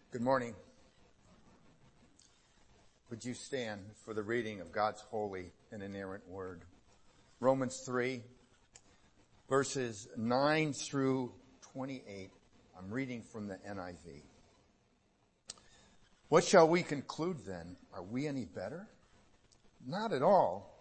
Good morning. Would you stand for the reading of God's holy and inerrant word? Romans 3, verses 9 through 28. I'm reading from the NIV. What shall we conclude then? Are we any better? Not at all.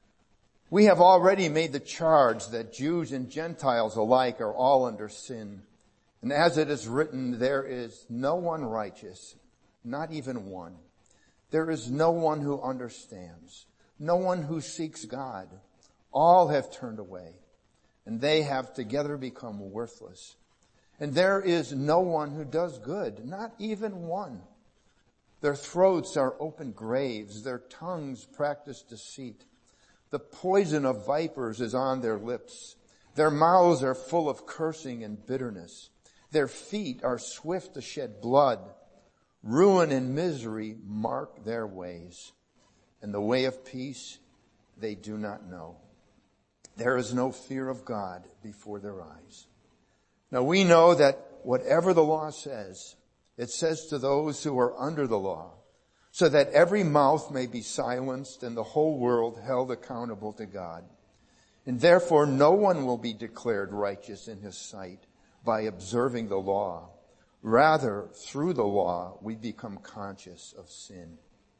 We have already made the charge that Jews and Gentiles alike are all under sin. And as it is written, there is no one righteous, not even one. There is no one who understands, no one who seeks God. All have turned away, and they have together become worthless. And there is no one who does good, not even one. Their throats are open graves, their tongues practice deceit. The poison of vipers is on their lips. Their mouths are full of cursing and bitterness. Their feet are swift to shed blood. Ruin and misery mark their ways, and the way of peace they do not know. There is no fear of God before their eyes. Now we know that whatever the law says, it says to those who are under the law, so that every mouth may be silenced and the whole world held accountable to God. And therefore no one will be declared righteous in his sight by observing the law. Rather, through the law, we become conscious of sin.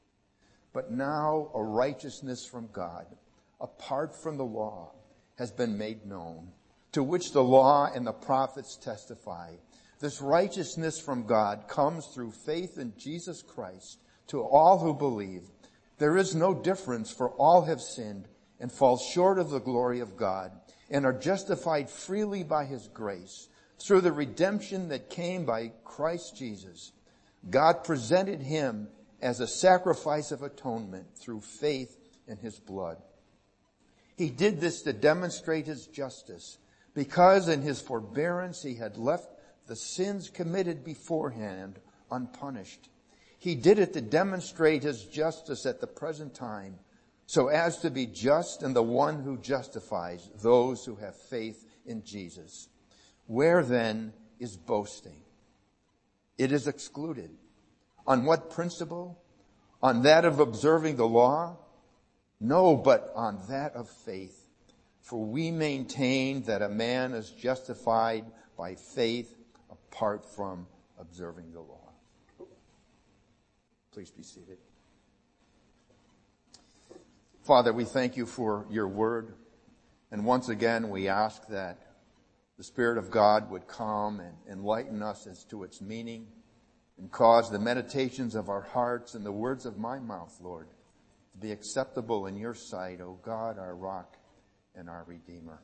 But now a righteousness from God, apart from the law, has been made known, to which the law and the prophets testify. This righteousness from God comes through faith in Jesus Christ to all who believe. There is no difference, for all have sinned and fall short of the glory of God and are justified freely by his grace through the redemption that came by Christ Jesus. God presented him as a sacrifice of atonement through faith in his blood. He did this to demonstrate his justice, because in his forbearance he had left the sins committed beforehand unpunished. He did it to demonstrate his justice at the present time, so as to be just and the one who justifies those who have faith in Jesus. Where then is boasting? It is excluded. On what principle? On that of observing the law? No, but on that of faith. For we maintain that a man is justified by faith apart from observing the law. Please be seated. Father, we thank you for your word. And once again, we ask that the Spirit of God would come and enlighten us as to its meaning and cause the meditations of our hearts and the words of my mouth, Lord, to be acceptable in your sight, O God, our rock and our Redeemer.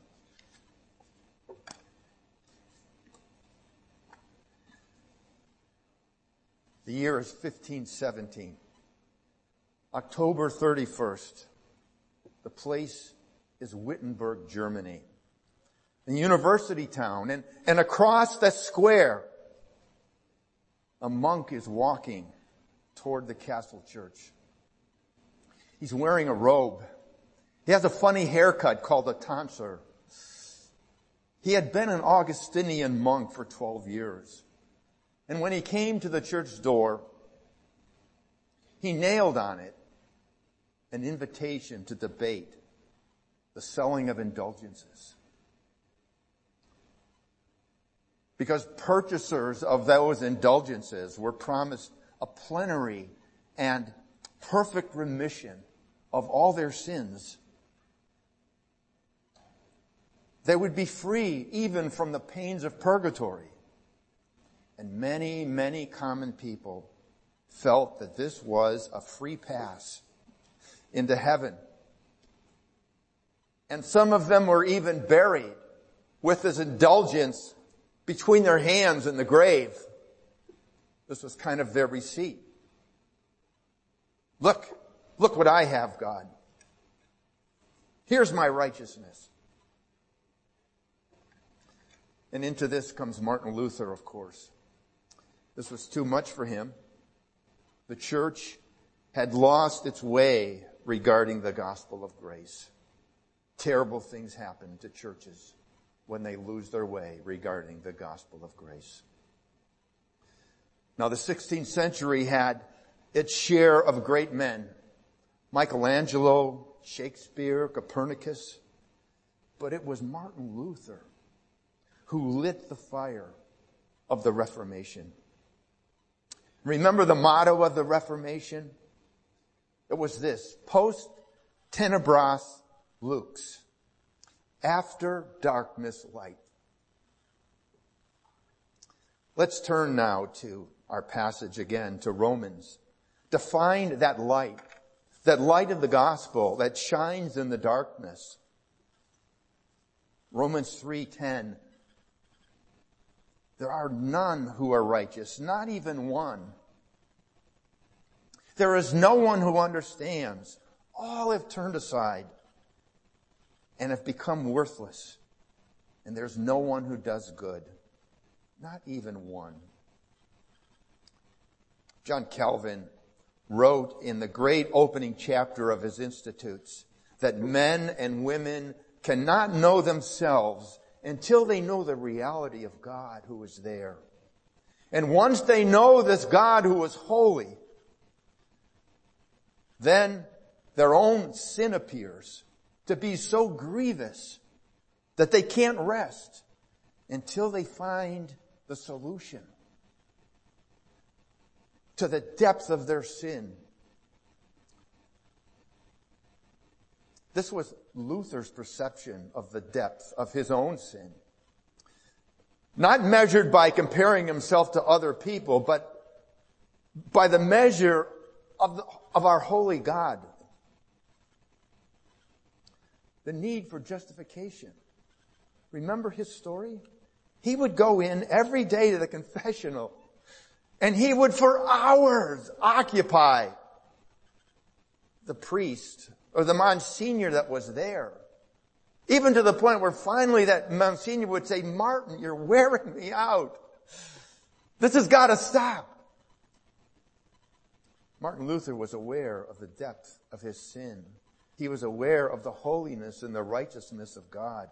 The year is 1517. October 31st. The place is Wittenberg, Germany. A university town, and across the square, a monk is walking toward the castle church. He's wearing a robe. He has a funny haircut called a tonsure. He had been an Augustinian monk for 12 years. And when he came to the church door, he nailed on it an invitation to debate the selling of indulgences. Because purchasers of those indulgences were promised a plenary and perfect remission of all their sins. They would be free even from the pains of purgatory. And many, many common people felt that this was a free pass into heaven. And some of them were even buried with this indulgence between their hands in the grave. This was kind of their receipt. Look what I have, God. Here's my righteousness. And into this comes Martin Luther, of course. This was too much for him. The church had lost its way regarding the gospel of grace. Terrible things happen to churches when they lose their way regarding the gospel of grace. Now the 16th century had its share of great men. Michelangelo, Shakespeare, Copernicus. But it was Martin Luther who lit the fire of the Reformation. Remember the motto of the Reformation? It was this: Post tenebras lux. After darkness, light. Let's turn now to our passage again, to Romans. To find that light of the gospel that shines in the darkness. Romans 3:10. There are none who are righteous, not even one. There is no one who understands. All have turned aside and have become worthless. And there's no one who does good, not even one. John Calvin wrote in the great opening chapter of his Institutes that men and women cannot know themselves until they know the reality of God who is there. And once they know this God who is holy, then their own sin appears to be so grievous that they can't rest until they find the solution to the depth of their sin. This was Luther's perception of the depth of his own sin. Not measured by comparing himself to other people, but by the measure of our holy God. The need for justification. Remember his story? He would go in every day to the confessional, and he would for hours occupy the priest or the Monsignor that was there. Even to the point where finally that Monsignor would say, Martin, you're wearing me out. This has got to stop. Martin Luther was aware of the depth of his sin. He was aware of the holiness and the righteousness of God.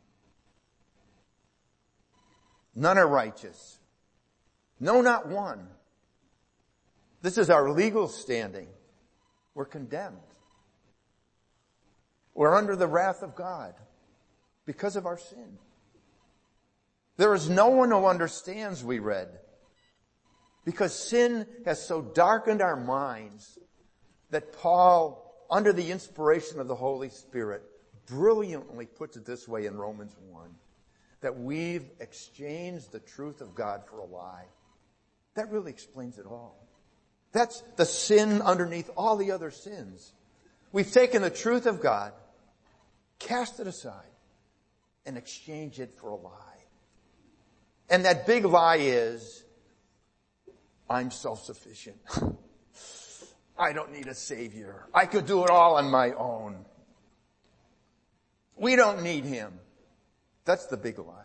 None are righteous. No, not one. This is our legal standing. We're condemned. We're under the wrath of God because of our sin. There is no one who understands, we read, because sin has so darkened our minds that Paul, under the inspiration of the Holy Spirit, brilliantly puts it this way in Romans 1, that we've exchanged the truth of God for a lie. That really explains it all. That's the sin underneath all the other sins. We've taken the truth of God, cast it aside, and exchanged it for a lie. And that big lie is, I'm self-sufficient. I don't need a savior. I could do it all on my own. We don't need him. That's the big lie.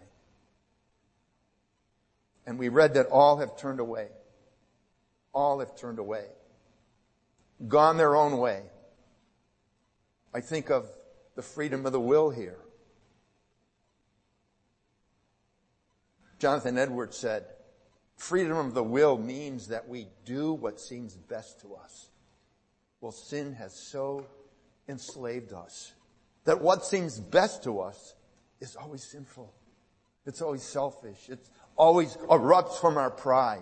And we read that all have turned away. All have turned away. Gone their own way. I think of the freedom of the will here. Jonathan Edwards said, freedom of the will means that we do what seems best to us. Well, sin has so enslaved us that what seems best to us is always sinful. It's always selfish. It always erupts from our pride.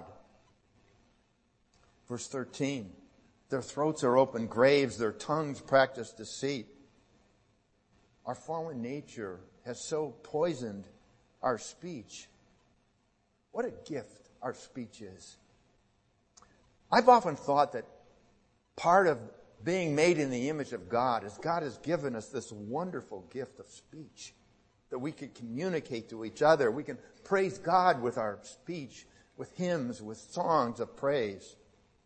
Verse 13, their throats are open graves, their tongues practice deceit. Our fallen nature has so poisoned our speech. What a gift our speech is. I've often thought that part of being made in the image of God is God has given us this wonderful gift of speech that we can communicate to each other. We can praise God with our speech, with hymns, with songs of praise.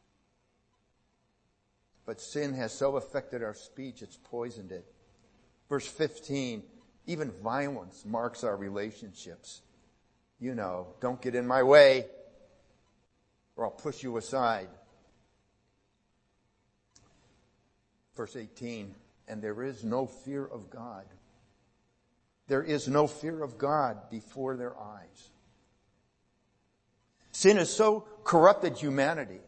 But sin has so affected our speech, it's poisoned it. Verse 15, even violence marks our relationships. You know, don't get in my way or I'll push you aside. Verse 18, and there is no fear of God. There is no fear of God before their eyes. Sin has so corrupted humanity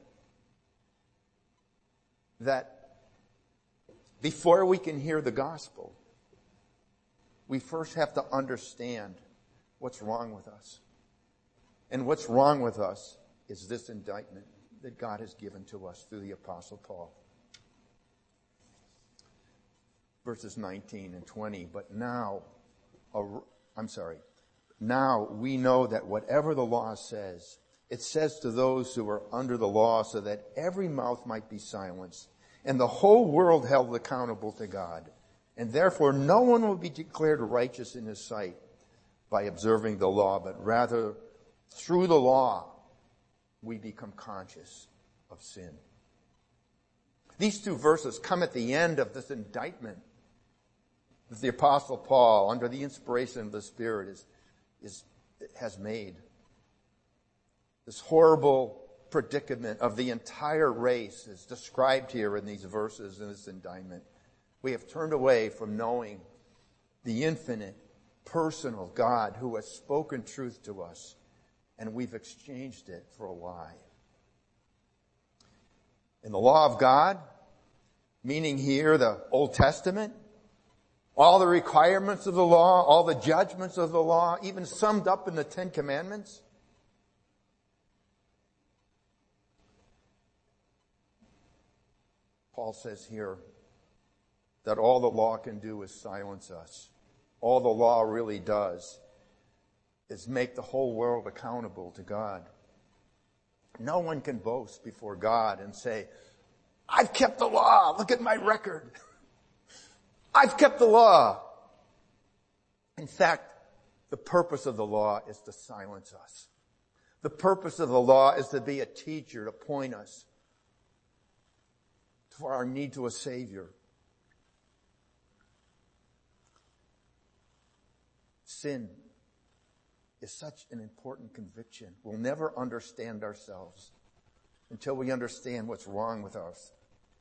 that before we can hear the gospel, we first have to understand what's wrong with us. And what's wrong with us is this indictment that God has given to us through the Apostle Paul. Verses 19 and 20, now we know that whatever the law says, it says to those who are under the law so that every mouth might be silenced and the whole world held accountable to God. And therefore no one will be declared righteous in his sight by observing the law, but rather through the law we become conscious of sin. These two verses come at the end of this indictment that the Apostle Paul, under the inspiration of the Spirit, has made. This horrible predicament of the entire race is described here in these verses in this indictment. We have turned away from knowing the infinite, personal God who has spoken truth to us, and we've exchanged it for a lie. In the law of God, meaning here the Old Testament, all the requirements of the law, all the judgments of the law, even summed up in the Ten Commandments, Paul says here that all the law can do is silence us. All the law really does is make the whole world accountable to God. No one can boast before God and say, I've kept the law. Look at my record. I've kept the law. In fact, the purpose of the law is to silence us. The purpose of the law is to be a teacher, to point us for our need to a Savior. Sin is such an important conviction. We'll never understand ourselves until we understand what's wrong with us.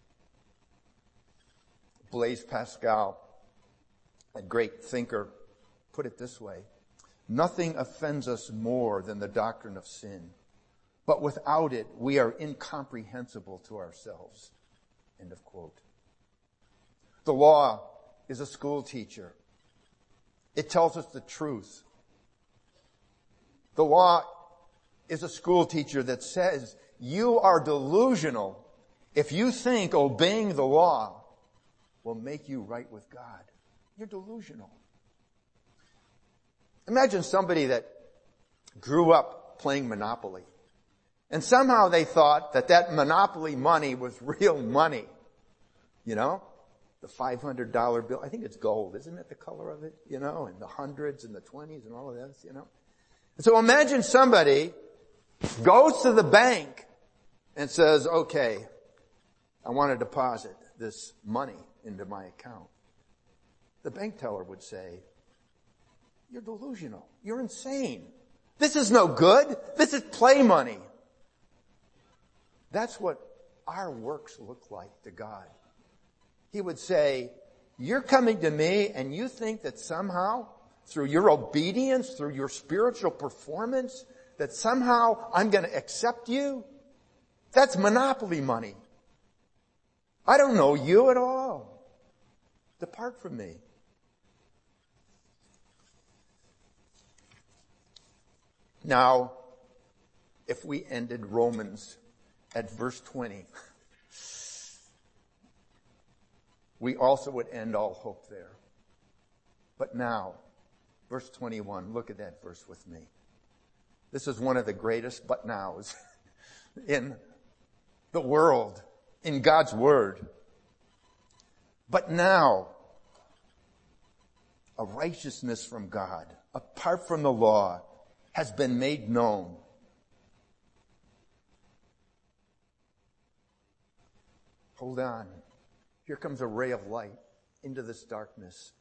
Blaise Pascal, a great thinker, put it this way: nothing offends us more than the doctrine of sin, but without it we are incomprehensible to ourselves. End of quote. The law is a school teacher. It tells us the truth. The law is a school teacher that says you are delusional if you think obeying the law will make you right with God. You're delusional. Imagine somebody that grew up playing Monopoly, and somehow they thought that Monopoly money was real money. You know? The $500 bill. I think it's gold, isn't it, the color of it? You know, and the hundreds and the 20s and all of this, you know. And so imagine somebody goes to the bank and says, okay, I want to deposit this money into my account. The bank teller would say, you're delusional. You're insane. This is no good. This is play money. That's what our works look like to God. He would say, you're coming to me and you think that somehow, through your obedience, through your spiritual performance, that somehow I'm going to accept you? That's Monopoly money. I don't know you at all. Depart from me. Now, if we ended Romans at verse 20, we also would end all hope there. But now, verse 21, look at that verse with me. This is one of the greatest but nows in the world, in God's Word. But now, a righteousness from God, apart from the law, has been made known. Hold on. Here comes a ray of light into this darkness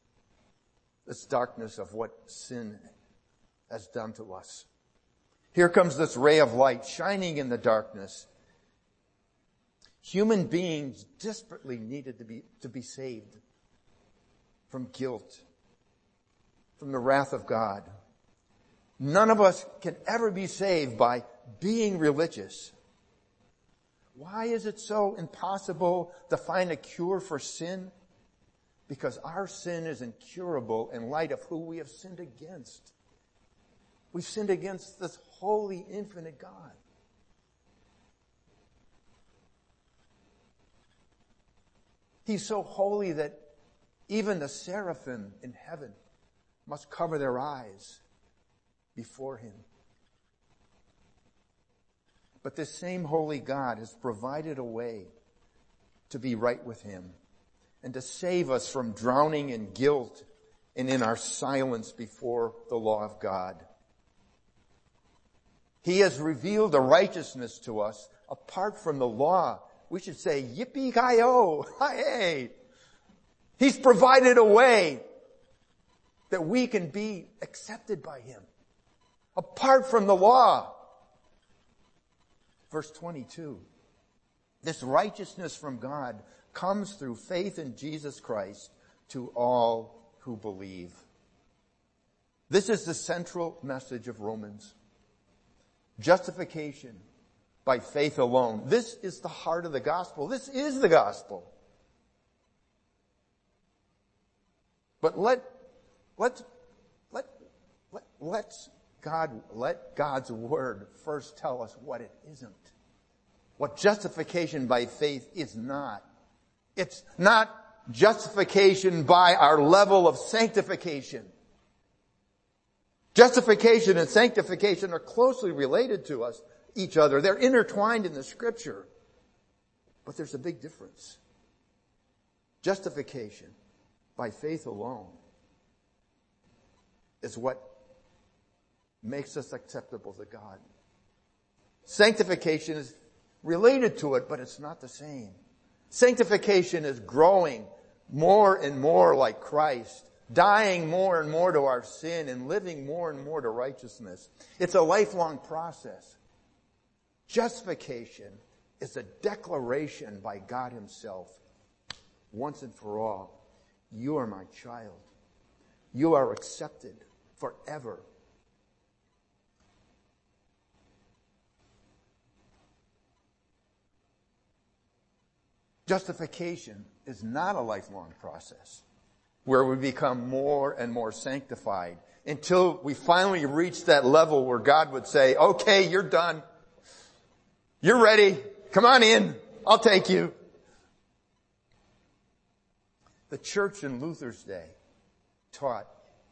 of what sin has done to us. Here comes this ray of light shining in the darkness. Human beings desperately needed to be saved from guilt, from the wrath of God. None of us can ever be saved by being religious. Why is it so impossible to find a cure for sin? Because our sin is incurable in light of who we have sinned against. We've sinned against this holy, infinite God. He's so holy that even the seraphim in heaven must cover their eyes before him. But this same holy God has provided a way to be right with him and to save us from drowning in guilt and in our silence before the law of God. He has revealed a righteousness to us apart from the law. We should say, yippee-ki-yo, hey! He's provided a way that we can be accepted by him apart from the law. Verse 22, this righteousness from God comes through faith in Jesus Christ to all who believe. This is the central message of Romans. Justification by faith alone. This is the heart of the gospel. This is the gospel. But let God's word first tell us what it isn't. What justification by faith is not. It's not justification by our level of sanctification. Justification and sanctification are closely related to each other. They're intertwined in the scripture. But there's a big difference. Justification by faith alone is what makes us acceptable to God. Sanctification is related to it, but it's not the same. Sanctification is growing more and more like Christ, dying more and more to our sin and living more and more to righteousness. It's a lifelong process. Justification is a declaration by God himself, once and for all. You are my child. You are accepted forever. Justification is not a lifelong process where we become more and more sanctified until we finally reach that level where God would say, okay, you're done. You're ready. Come on in. I'll take you. The church in Luther's day taught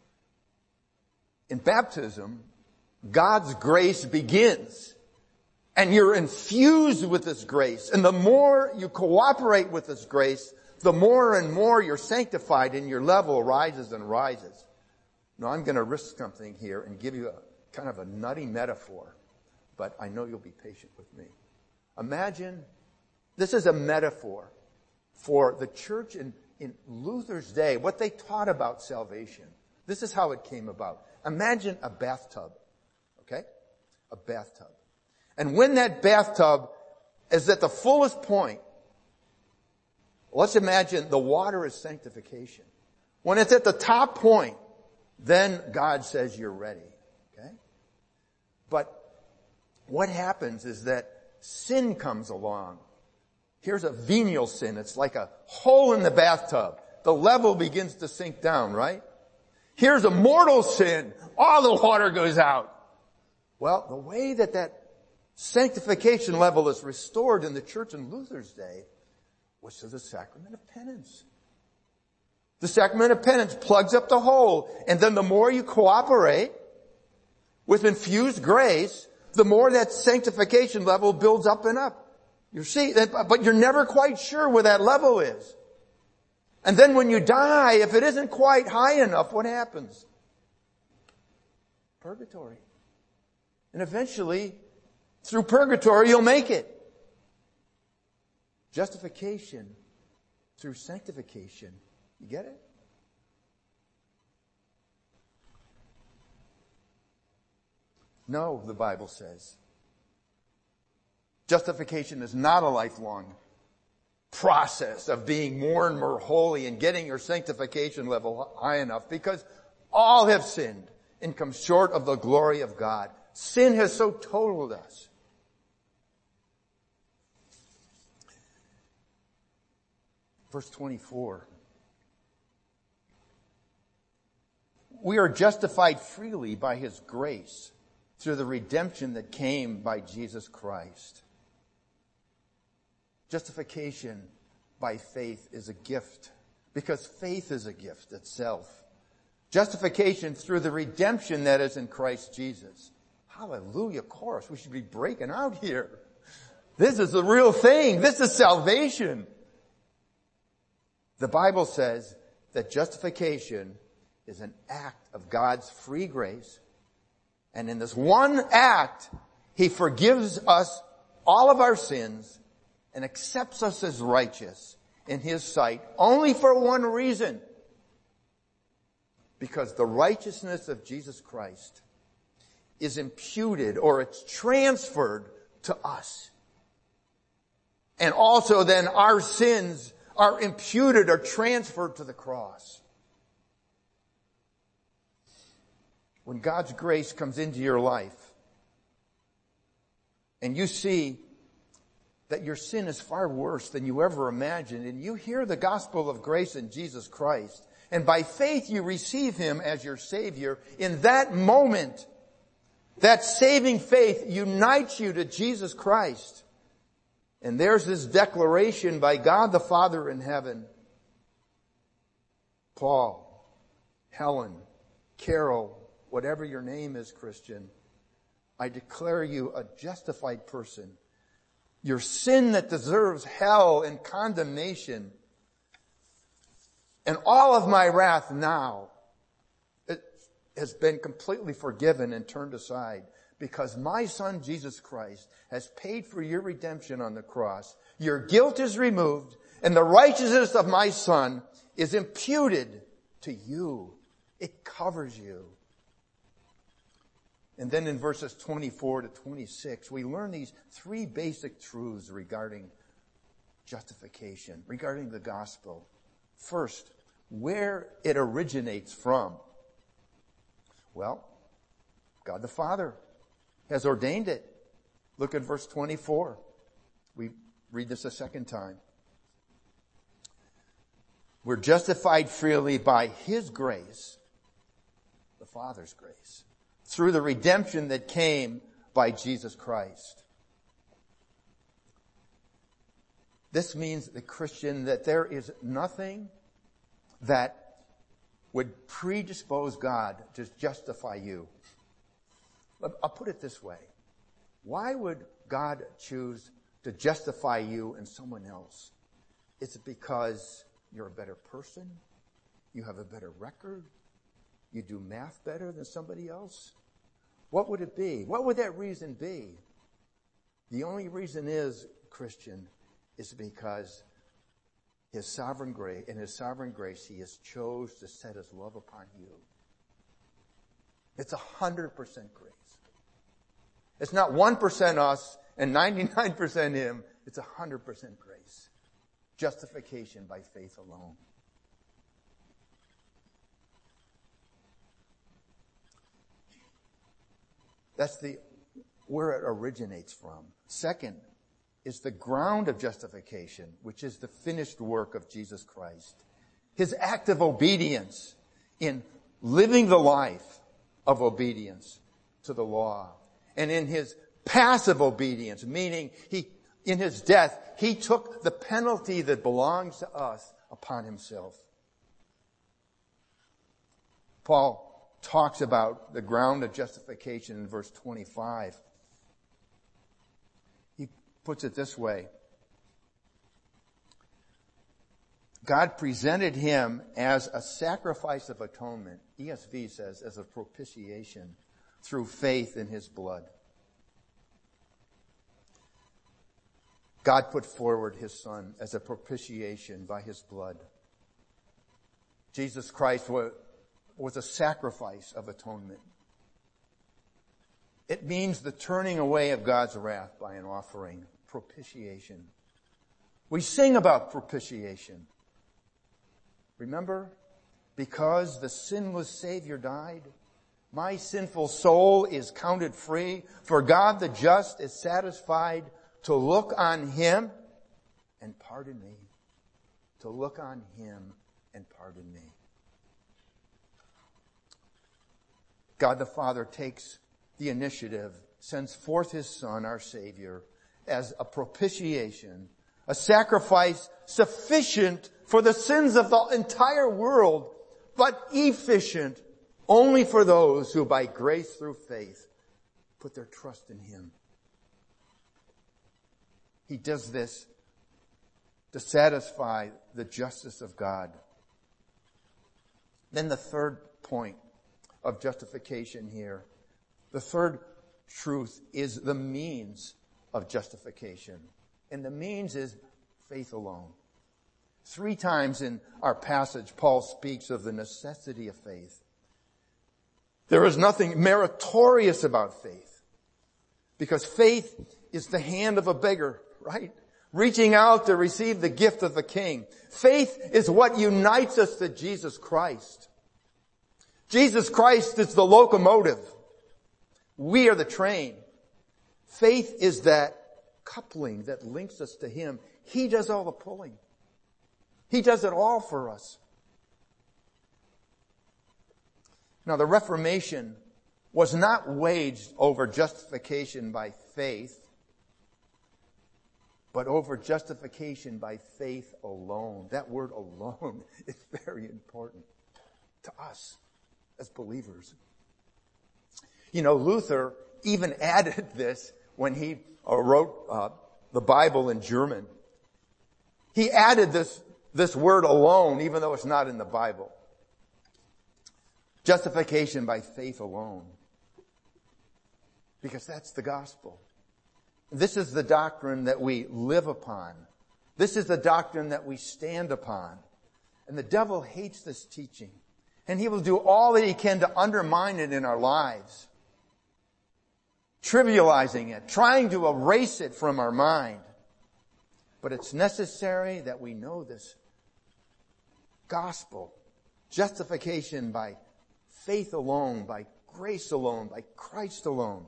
in baptism, God's grace begins. And you're infused with this grace. And the more you cooperate with this grace, the more and more you're sanctified and your level rises and rises. Now I'm going to risk something here and give you a kind of a nutty metaphor, but I know you'll be patient with me. Imagine, this is a metaphor for the church in Luther's day, what they taught about salvation. This is how it came about. Imagine a bathtub, okay? A bathtub. And when that bathtub is at the fullest point, let's imagine the water is sanctification. When it's at the top point, then God says you're ready. Okay? But what happens is that sin comes along. Here's a venial sin. It's like a hole in the bathtub. The level begins to sink down, right? Here's a mortal sin. All the water goes out. Well, the way that sanctification level is restored in the church in Luther's day was through the sacrament of penance. The sacrament of penance plugs up the hole, and then the more you cooperate with infused grace, the more that sanctification level builds up and up. You see, but you're never quite sure where that level is. And then when you die, if it isn't quite high enough, what happens? Purgatory. And eventually, through purgatory, you'll make it. Justification through sanctification. You get it? No, the Bible says. Justification is not a lifelong process of being more and more holy and getting your sanctification level high enough, because all have sinned and come short of the glory of God. Sin has so totaled us. Verse 24. We are justified freely by His grace through the redemption that came by Jesus Christ. Justification by faith is a gift, because faith is a gift itself. Justification through the redemption that is in Christ Jesus. Hallelujah, chorus. We should be breaking out here. This is the real thing. This is salvation. The Bible says that justification is an act of God's free grace. And in this one act, He forgives us all of our sins and accepts us as righteous in His sight only for one reason. Because the righteousness of Jesus Christ is imputed, or it's transferred to us. And also then our sins are imputed or transferred to the cross. When God's grace comes into your life and you see that your sin is far worse than you ever imagined, and you hear the gospel of grace in Jesus Christ, and by faith you receive Him as your Savior, in that moment, that saving faith unites you to Jesus Christ. And there's this declaration by God the Father in heaven. Paul, Helen, Carol, whatever your name is, Christian, I declare you a justified person. Your sin that deserves hell and condemnation and all of my wrath now, it has been completely forgiven and turned aside, because my Son Jesus Christ has paid for your redemption on the cross. Your guilt is removed, and the righteousness of my Son is imputed to you. It covers you. And then in verses 24 to 26, we learn these three basic truths regarding justification, regarding the gospel. First, where it originates from. Well, God the Father has ordained it. Look at verse 24. We read this a second time. We're justified freely by His grace, the Father's grace, through the redemption that came by Jesus Christ. This means, the Christian, that there is nothing that would predispose God to justify you. I'll put it this way. Why would God choose to justify you and someone else? Is it because you're a better person? You have a better record? You do math better than somebody else? What would it be? What would that reason be? The only reason is, Christian, is because His sovereign grace, in His sovereign grace, He has chose to set His love upon you. It's 100% grace. It's not 1% us and 99% Him. It's 100% grace. Justification by faith alone. That's where it originates from. Second is the ground of justification, which is the finished work of Jesus Christ. His act of obedience in living the life of obedience to the law. And in His passive obedience, meaning in His death, He took the penalty that belongs to us upon Himself. Paul talks about the ground of justification in verse 25. He puts it this way. God presented Him as a sacrifice of atonement. ESV says as a propitiation through faith in His blood. God put forward His Son as a propitiation by His blood. Jesus Christ was a sacrifice of atonement. It means the turning away of God's wrath by an offering, propitiation. We sing about propitiation. Remember? Because the sinless Savior died, My sinful soul is counted free, for God the just is satisfied to look on him and pardon me. To look on him and pardon me. God the Father takes the initiative, sends forth his Son, our Savior, as a propitiation, a sacrifice sufficient for the sins of the entire world, but efficient only for those who by grace through faith put their trust in him. He does this to satisfy the justice of God. Then the third point of justification here, the third truth is the means of justification. And the means is faith alone. 3 times in our passage, Paul speaks of the necessity of faith. There is nothing meritorious about faith, because faith is the hand of a beggar, right? Reaching out to receive the gift of the King. Faith is what unites us to Jesus Christ. Jesus Christ is the locomotive. We are the train. Faith is that coupling that links us to him. He does all the pulling. He does it all for us. Now, the Reformation was not waged over justification by faith, but over justification by faith alone. That word alone is very important to us as believers. You know, Luther even added this when he wrote the Bible in German. He added this word alone, even though it's not in the Bible. Justification by faith alone. Because that's the gospel. This is the doctrine that we live upon. This is the doctrine that we stand upon. And the devil hates this teaching. And he will do all that he can to undermine it in our lives. Trivializing it, trying to erase it from our mind. But it's necessary that we know this gospel. Justification by faith alone, by grace alone, by Christ alone.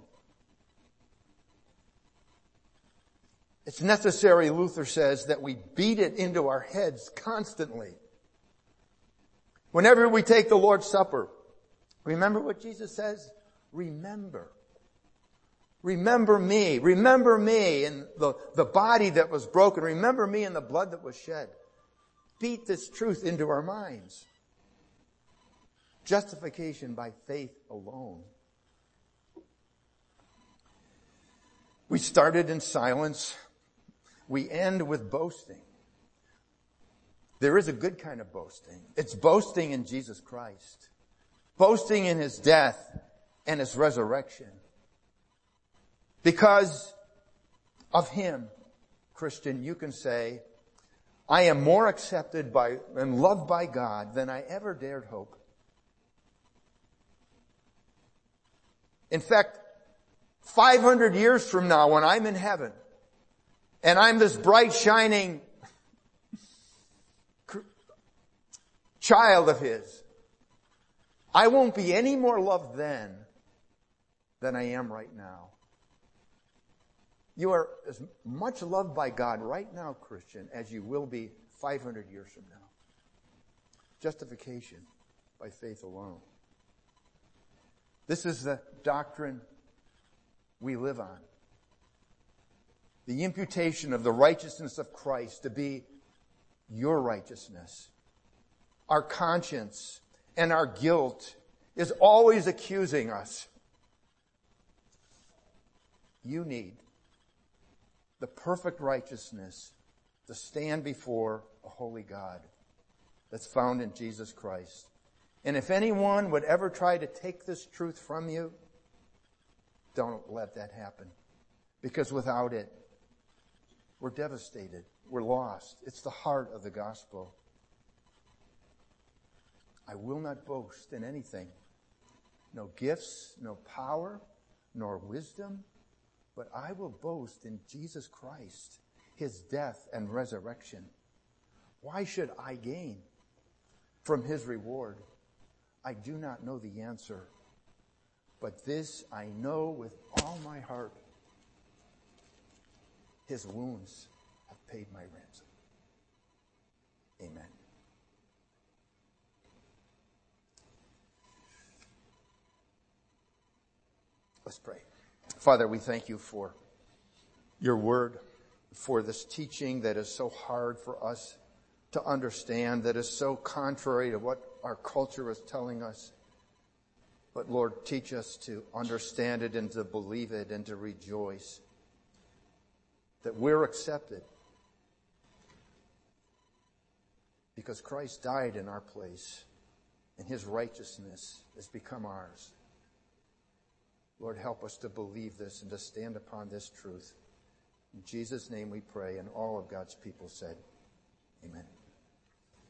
It's necessary, Luther says, that we beat it into our heads constantly. Whenever we take the Lord's Supper, remember what Jesus says? Remember. Remember me. Remember me in the body that was broken. Remember me in the blood that was shed. Beat this truth into our minds. Justification by faith alone. We started in silence. We end with boasting. There is a good kind of boasting. It's boasting in Jesus Christ. Boasting in his death and his resurrection. Because of him, Christian, you can say, I am more accepted by and loved by God than I ever dared hope. In fact, 500 years from now, when I'm in heaven, and I'm this bright, shining child of his, I won't be any more loved then than I am right now. You are as much loved by God right now, Christian, as you will be 500 years from now. Justification by faith alone. This is the doctrine we live on. The imputation of the righteousness of Christ to be your righteousness. Our conscience and our guilt is always accusing us. You need the perfect righteousness to stand before a holy God that's found in Jesus Christ. And if anyone would ever try to take this truth from you, don't let that happen. Because without it, we're devastated. We're lost. It's the heart of the gospel. I will not boast in anything. No gifts, no power, nor wisdom. But I will boast in Jesus Christ, his death and resurrection. Why should I gain from his reward? I do not know the answer, But this I know with all my heart. His wounds have paid my ransom. Amen. Let's pray. Father, we thank you for your word, for this teaching that is so hard for us to understand, that is so contrary to what our culture is telling us. But Lord, teach us to understand it and to believe it and to rejoice that we're accepted because Christ died in our place and his righteousness has become ours. Lord, help us to believe this and to stand upon this truth. In Jesus' name we pray, and all of God's people said, amen.